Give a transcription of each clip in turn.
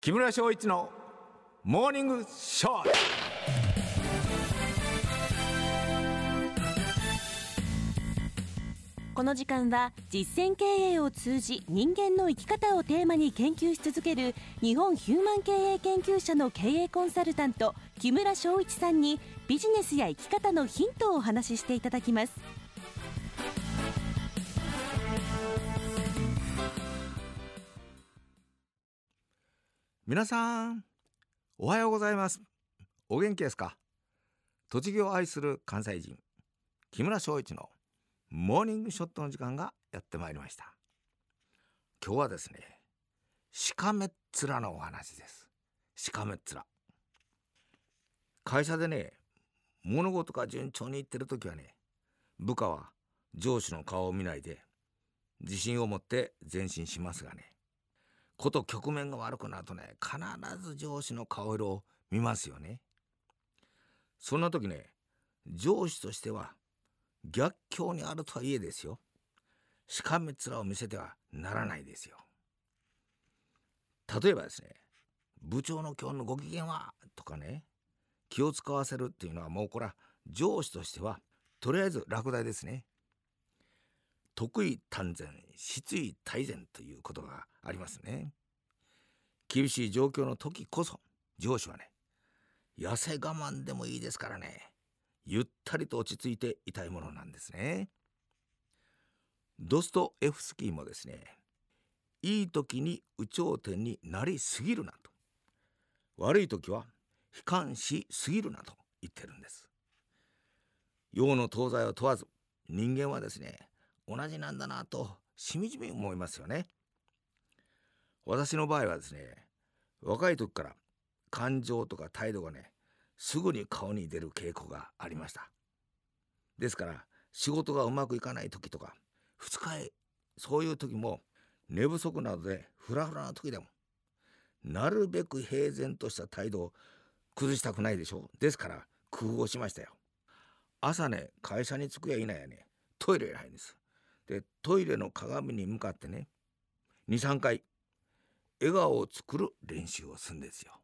木村翔一のモーニングショー。 この時間は実践経営を通じ人間の生き方をテーマに研究し続ける日本ヒューマン経営研究者の経営コンサルタント木村翔一さんにビジネスや生き方のヒントをお話ししていただきます。 皆さんおはようございます。お元気ですか？栃木を愛する関西人木村翔一のモーニングショットの時間がやってまいりました。今日はですね、しかめっ面のお話です。しかめっ面。会社でね、物事が順調にいってる時はね、部下は上司の顔を見ないで自信を持って前進しますがね、こと局面が悪くなるとね、必ず上司の顔色を見ますよね。そんな時ね、上司としては逆境にあるとはいえですよ、しかめっ面を見せてはならないですよ。例えばですね、部長の今日のご機嫌はとかね、気を使わせるっていうのはもうこれは上司としてはとりあえず落第ですね。得意単然、失意大然ということがありますね。厳しい状況の時こそ上司はね、痩せ我慢でもいいですからね、ゆったりと落ち着いていたいものなんですね。ドストエフスキーもですね、いい時に有頂天になりすぎるなと、悪い時は悲観しすぎるなと言ってるんです。洋の東西を問わず人間はですね、同じなんだなとしみじみ思いますよね。私の場合はですね、若い時から感情とか態度がね、すぐに顔に出る傾向がありました。ですから仕事がうまくいかない時とか二日酔い、そういう時も寝不足などでフラフラな時でもなるべく平然とした態度を崩したくないでしょ。ですから工夫をしましたよ。朝ね、会社に着くやいなやね、トイレへ入るんです。で、トイレの鏡に向かってね、 2,3 回笑顔を作る練習をするんですよ。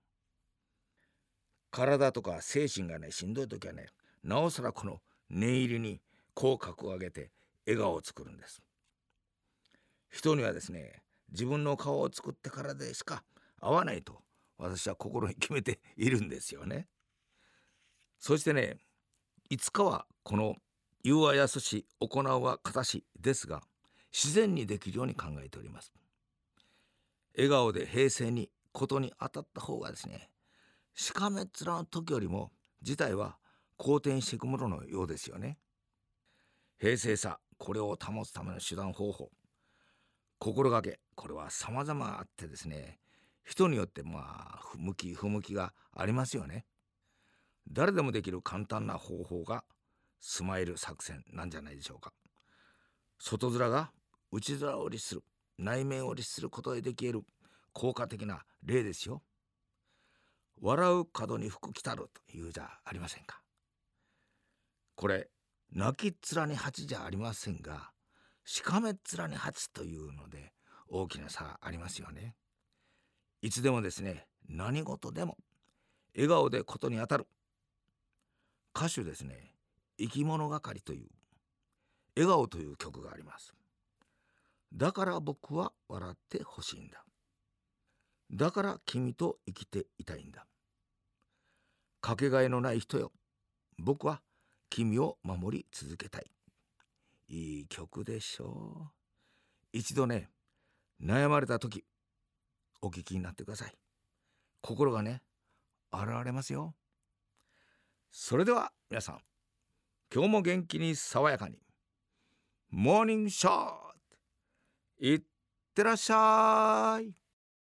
体とか精神がね、しんどい時はね、なおさらこの念入りに口角を上げて笑顔を作るんです。人にはですね、自分の顔を作ってからでしか会わないと私は心に決めているんですよね。そしてね、いつかはこの言うはやすし行うは形しですが、自然にできるように考えております。笑顔で平静にことに当たった方がですね、しかめっ面の時よりも事態は好転していくもののようですよね。平静さ、これを保つための手段方法、心がけ、これは様々あってですね、人によって向き不向きがありますよね。誰でもできる簡単な方法がスマイル作戦なんじゃないでしょうか。外面が内面を律する、内面を律することでできる効果的な例ですよ。笑う角に福来たるというじゃありませんか。これ泣きっ面に蜂じゃありませんが、しかめっ面に蜂というので大きな差ありますよね。いつでもですね、何事でも笑顔でことに当たる。歌手ですね、生き物係という笑顔という曲があります。だから僕は笑ってほしいんだ。だから君と生きていたいんだ。かけがえのない人よ、僕は君を守り続けたい。いい曲でしょう。一度ね、悩まれた時お聞きになってください。心がね、洗われますよ。それでは皆さん、今日も元気に爽やかにモーニングショットいってらっしゃい。